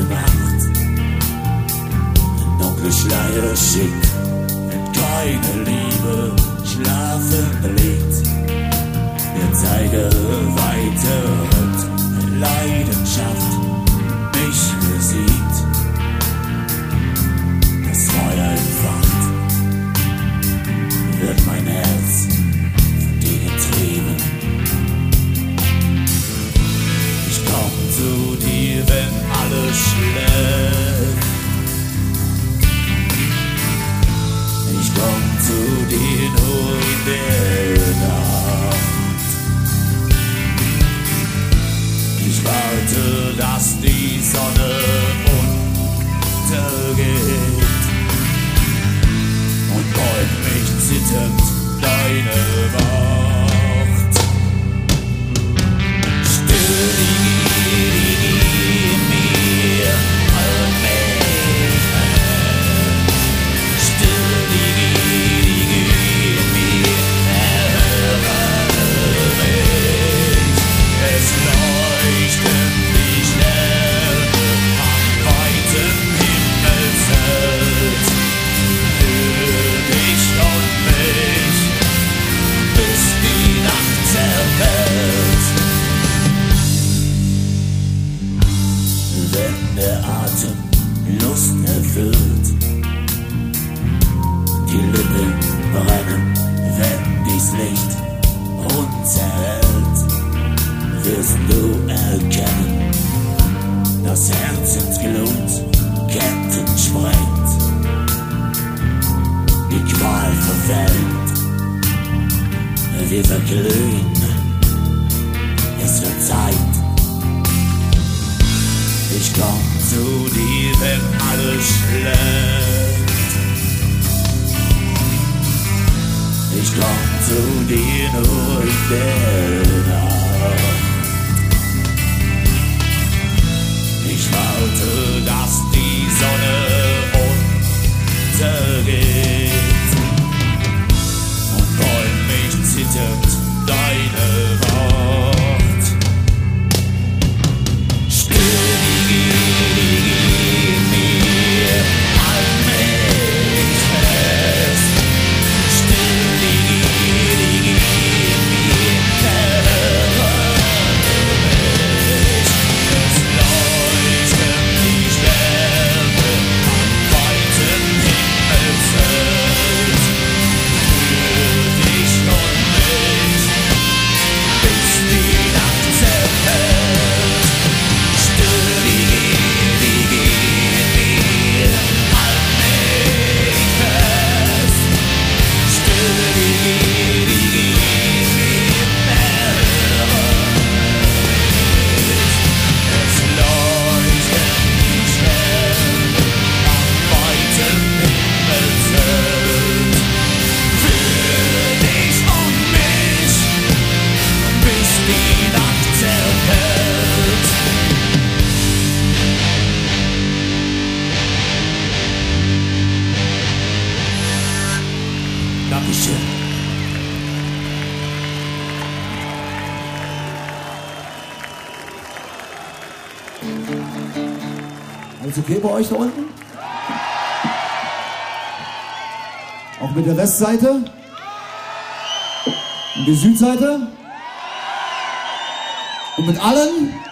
Nacht. Dunkle Schleier schickt, wenn keine Liebe schlafen liegt. Der Zeiger weiter und Leidenschaft mich besiegt. Das Feuer entfacht, wird mein Herz von dir getrieben. Ich komm zu dir, wenn alles schläft. Ich komm zu dir nur in der Nacht. Ich warte, dass die Sonne untergeht und beug mich zitternd deine Macht. Stille die in mir und mich hält. Stille die in mir, erhöre mich. Es leuchten die Sterne am weiten Himmelsfeld. Für dich und mich, bis die Nacht zerfällt. Wenn der Atem Lust erfüllt, die Lippen brennen, wenn dies Licht uns erhält, wirst du erkennen, dass Herzensglut Ketten sprengt, die Qual verfällt, wir verglühen, es wird Zeit. Ich komm zu dir, wenn alles schläft. Ich komm zu dir nur in der Nacht. Ich warte, dass die Sonne untergeht und beug mich zitternd deine Macht. Dankeschön. Alles okay bei euch da unten? Auch mit der Westseite? Und die Südseite? Und mit allen?